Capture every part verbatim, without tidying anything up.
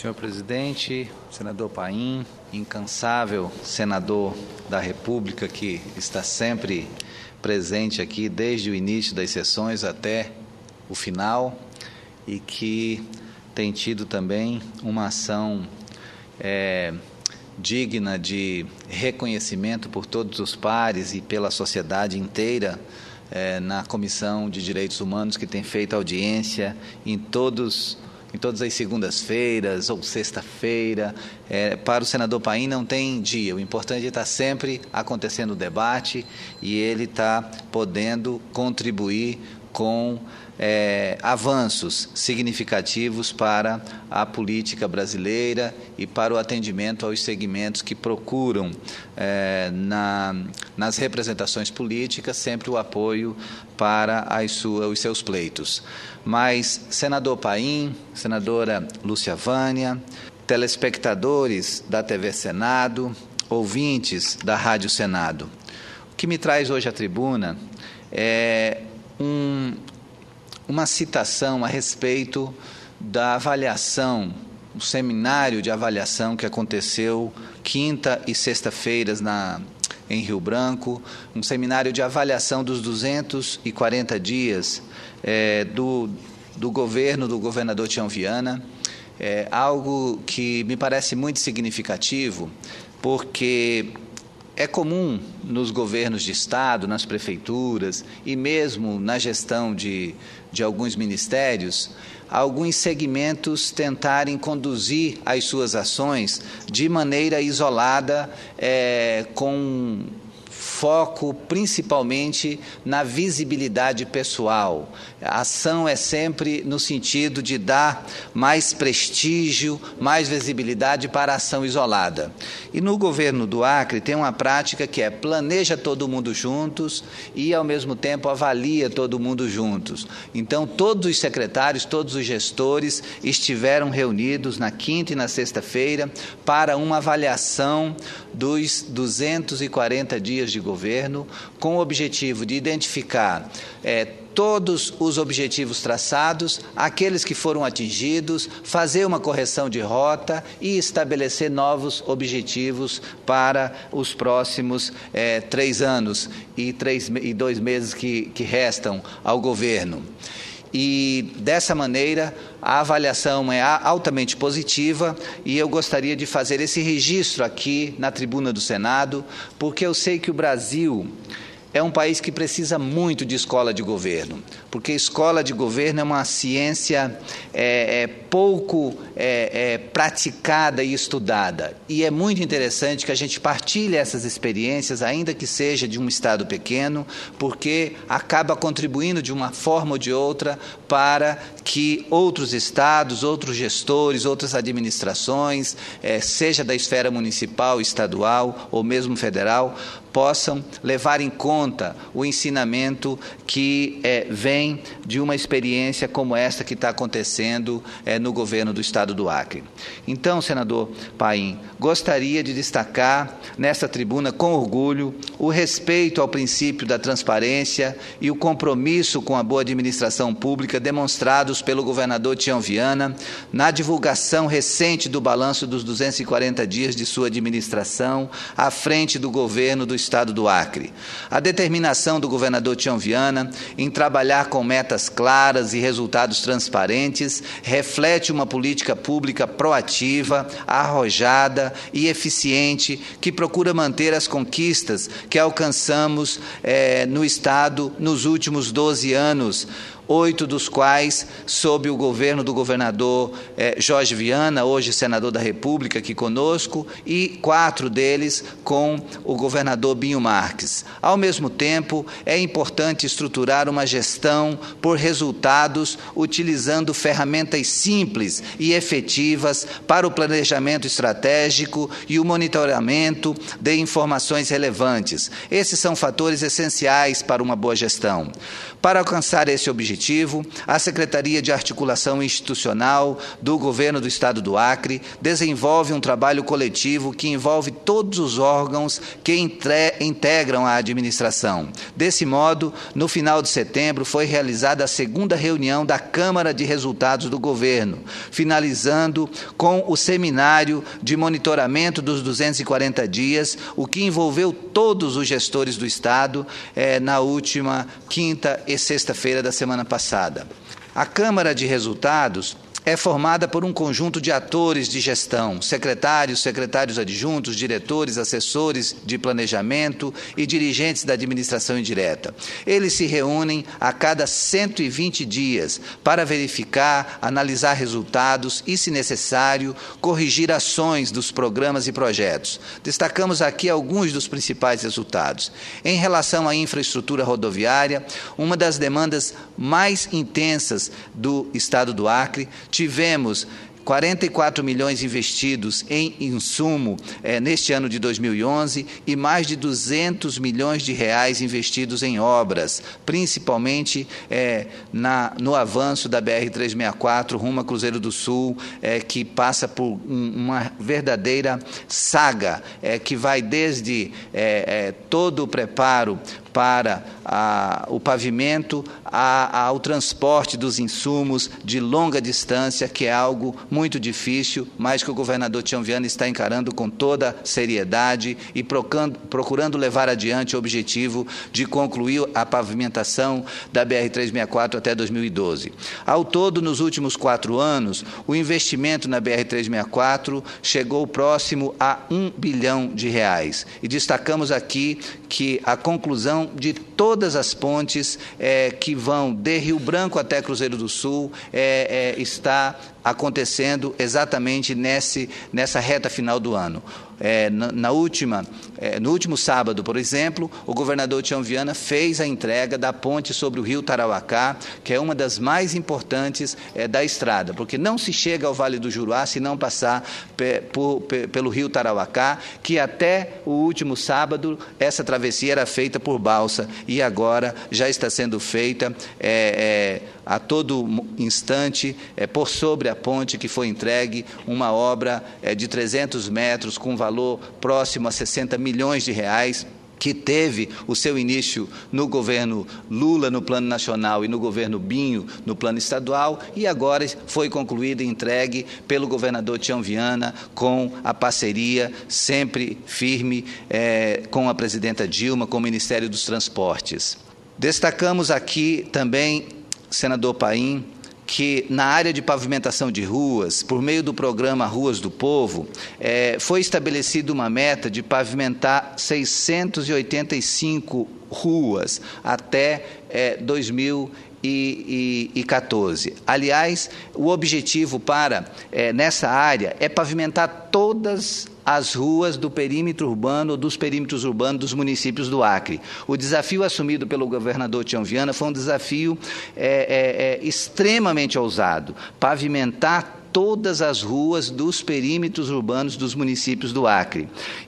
Senhor presidente, senador Paim, incansável senador da República que está sempre presente aqui desde o início das sessões até o final e que tem tido também uma ação é, digna de reconhecimento por todos os pares e pela sociedade inteira é, na Comissão de Direitos Humanos, que tem feito audiência em todos em todas as segundas-feiras ou sexta-feira. É, para o senador Paim não tem dia, o importante é estar sempre acontecendo o debate e ele está podendo contribuir com é, avanços significativos para a política brasileira e para o atendimento aos segmentos que procuram, é, na, nas representações políticas, sempre o apoio para as suas, os seus pleitos. Mas, senador Paim, senadora Lúcia Vânia, telespectadores da T V Senado, ouvintes da Rádio Senado, o que me traz hoje à tribuna é um, uma citação a respeito da avaliação, um seminário de avaliação que aconteceu quinta e sexta-feiras na em Rio Branco, um seminário de avaliação dos duzentos e quarenta dias é, do, do governo do governador Tião Viana, é, algo que me parece muito significativo, porque é comum nos governos de Estado, nas prefeituras e mesmo na gestão de, de alguns ministérios, alguns segmentos tentarem conduzir as suas ações de maneira isolada, é, com foco principalmente na visibilidade pessoal. A ação é sempre no sentido de dar mais prestígio, mais visibilidade para a ação isolada. E no governo do Acre tem uma prática que é planeja todo mundo juntos e, ao mesmo tempo, avalia todo mundo juntos. Então, todos os secretários, todos os gestores estiveram reunidos na quinta e na sexta-feira para uma avaliação dos duzentos e quarenta dias de governo, com o objetivo de identificar é, todos os objetivos traçados, aqueles que foram atingidos, fazer uma correção de rota e estabelecer novos objetivos para os próximos é, três anos e, três, e dois meses que, que restam ao governo. E, dessa maneira, a avaliação é altamente positiva e eu gostaria de fazer esse registro aqui na tribuna do Senado, porque eu sei que o Brasil é um país que precisa muito de escola de governo, porque escola de governo é uma ciência é, é, pouco é, é, praticada e estudada. E é muito interessante que a gente partilhe essas experiências, ainda que seja de um estado pequeno, porque acaba contribuindo de uma forma ou de outra para que outros estados, outros gestores, outras administrações, é, seja da esfera municipal, estadual ou mesmo federal, possam levar em conta o ensinamento que é, vem de uma experiência como esta que está acontecendo é, no governo do estado do Acre. Então, senador Paim, gostaria de destacar nesta tribuna com orgulho o respeito ao princípio da transparência e o compromisso com a boa administração pública demonstrados pelo governador Tião Viana na divulgação recente do balanço dos duzentos e quarenta dias de sua administração à frente do governo do estado do Acre. A determinação do governador Tião Viana em trabalhar com metas claras e resultados transparentes reflete uma política pública proativa, arrojada e eficiente que procura manter as conquistas que alcançamos eh, no estado nos últimos doze anos, oito dos quais sob o governo do governador eh, Jorge Viana, hoje senador da República, aqui conosco, e quatro deles com o governador Binho Marques. Ao mesmo tempo, é importante estruturar uma gestão por resultados, utilizando ferramentas simples e efetivas para o planejamento estratégico e o monitoramento de informações relevantes. Esses são fatores essenciais para uma boa gestão. Para alcançar esse objetivo, objetivo, a Secretaria de Articulação Institucional do Governo do Estado do Acre desenvolve um trabalho coletivo que envolve todos os órgãos que entre, integram a administração. Desse modo, no final de setembro, foi realizada a segunda reunião da Câmara de Resultados do Governo, finalizando com o seminário de monitoramento dos duzentos e quarenta dias, o que envolveu todos os gestores do Estado eh, na última quinta e sexta-feira da semana passada. A Câmara de Resultados é formada por um conjunto de atores de gestão, secretários, secretários adjuntos, diretores, assessores de planejamento e dirigentes da administração indireta. Eles se reúnem a cada cento e vinte dias para verificar, analisar resultados e, se necessário, corrigir ações dos programas e projetos. Destacamos aqui alguns dos principais resultados. Em relação à infraestrutura rodoviária, uma das demandas mais intensas do Estado do Acre, tivemos quarenta e quatro milhões investidos em insumo eh, neste ano de dois mil e onze e mais de duzentos milhões de reais investidos em obras, principalmente eh, na, no avanço da B R trezentos e sessenta e quatro rumo a Cruzeiro do Sul, eh, que passa por um, uma verdadeira saga, eh, que vai desde eh, eh, todo o preparo para a, o pavimento a, ao transporte dos insumos de longa distância, que é algo muito difícil, mas que o governador Tião Viana está encarando com toda seriedade e procurando, procurando levar adiante o objetivo de concluir a pavimentação da B R trezentos e sessenta e quatro até dois mil e doze. Ao todo, nos últimos quatro anos, o investimento na B R trezentos e sessenta e quatro chegou próximo a um bilhão de reais. E destacamos aqui que a conclusão de todas as pontes é, que vão de Rio Branco até Cruzeiro do Sul é, é, está acontecendo exatamente nesse, nessa reta final do ano. É, na, na última, é, no último sábado, por exemplo, o governador Tião Viana fez a entrega da ponte sobre o rio Tarauacá, que é uma das mais importantes é, da estrada, porque não se chega ao Vale do Juruá se não passar pe, por, pe, pelo rio Tarauacá, que até o último sábado essa travessia era feita por balsa e agora já está sendo feita é, é, a todo instante é, por sobre a ponte, que foi entregue uma obra é, de trezentos metros com valor próximo a sessenta milhões de reais, que teve o seu início no governo Lula, no plano nacional, e no governo Binho, no plano estadual, e agora foi concluída e entregue pelo governador Tião Viana, com a parceria sempre firme é, com a presidenta Dilma, com o Ministério dos Transportes. Destacamos aqui também, senador Paim, que na área de pavimentação de ruas, por meio do programa Ruas do Povo, é, foi estabelecida uma meta de pavimentar seiscentas e oitenta e cinco ruas até é, dois mil e quatorze. Aliás, o objetivo para, é, nessa área é pavimentar todas as ruas do perímetro urbano ou dos perímetros urbanos dos municípios do Acre. O desafio assumido pelo governador Tião Viana foi um desafio é, é, é, extremamente ousado, pavimentar todas as ruas dos perímetros urbanos dos municípios do Acre.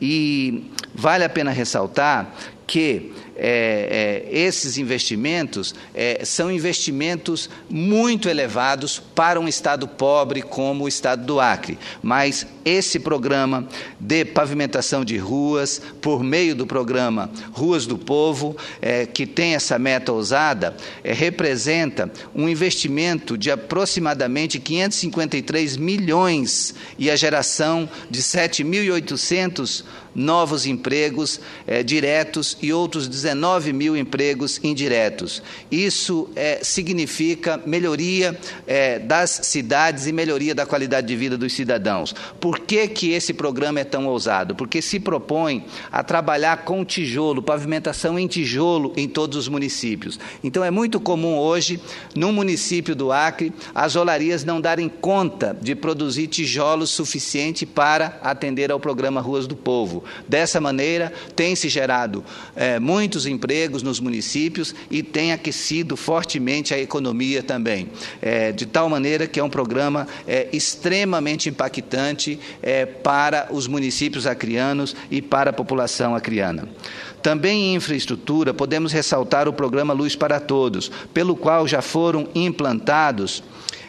E vale a pena ressaltar que é, é, esses investimentos é, são investimentos muito elevados para um estado pobre como o estado do Acre, mas esse programa de pavimentação de ruas, por meio do programa Ruas do Povo, é, que tem essa meta ousada, é, representa um investimento de aproximadamente quinhentos e cinquenta e três milhões e a geração de sete mil e oitocentos novos empregos é, diretos e outros dezenove mil empregos indiretos. Isso é, significa melhoria é, das cidades e melhoria da qualidade de vida dos cidadãos. Por que que esse programa é tão ousado? Porque se propõe a trabalhar com tijolo, pavimentação em tijolo em todos os municípios. Então é muito comum hoje, no município do Acre, as olarias não darem conta de produzir tijolos suficiente para atender ao programa Ruas do Povo. Dessa maneira, tem se gerado é, muitos empregos nos municípios e tem aquecido fortemente a economia também, é, de tal maneira que é um programa é, extremamente impactante é, para os municípios acrianos e para a população acriana. Também em infraestrutura, podemos ressaltar o programa Luz para Todos, pelo qual já foram implantados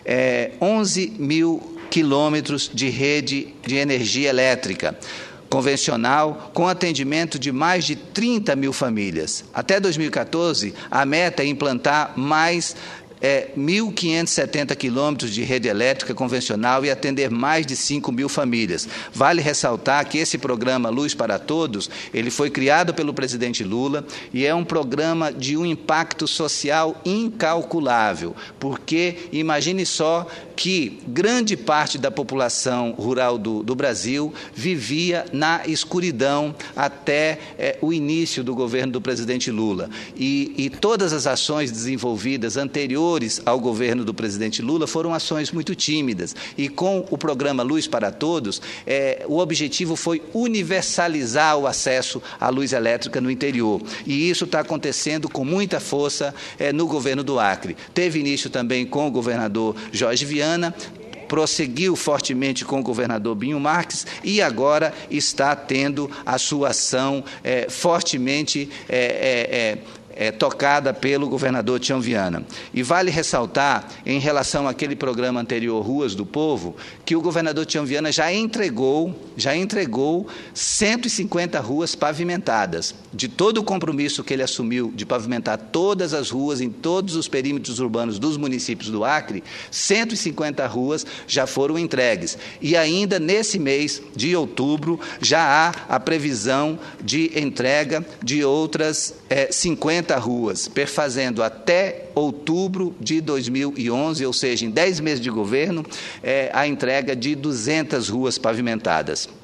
é, onze mil quilômetros de rede de energia elétrica convencional, com atendimento de mais de trinta mil famílias. Até dois mil e quatorze, a meta é implantar mais É, mil quinhentos e setenta quilômetros de rede elétrica convencional e atender mais de cinco mil famílias. Vale ressaltar que esse programa Luz para Todos, ele foi criado pelo presidente Lula e é um programa de um impacto social incalculável, porque imagine só que grande parte da população rural do, do Brasil vivia na escuridão até é, o início do governo do presidente Lula. E, e todas as ações desenvolvidas anteriores ao governo do presidente Lula foram ações muito tímidas. E com o programa Luz para Todos, é, o objetivo foi universalizar o acesso à luz elétrica no interior. E isso está acontecendo com muita força é, no governo do Acre. Teve início também com o governador Jorge Viana, prosseguiu fortemente com o governador Binho Marques e agora está tendo a sua ação é, fortemente é, é, é, É, tocada pelo governador Tião Viana. E vale ressaltar, em relação àquele programa anterior, Ruas do Povo, que o governador Tião Viana já entregou, já entregou cento e cinquenta ruas pavimentadas. De todo o compromisso que ele assumiu de pavimentar todas as ruas em todos os perímetros urbanos dos municípios do Acre, cento e cinquenta ruas já foram entregues. E ainda nesse mês de outubro já há a previsão de entrega de outras é, cinquenta ruas, perfazendo até outubro de dois mil e onze, ou seja, em dez meses de governo, é, a entrega de duzentas ruas pavimentadas.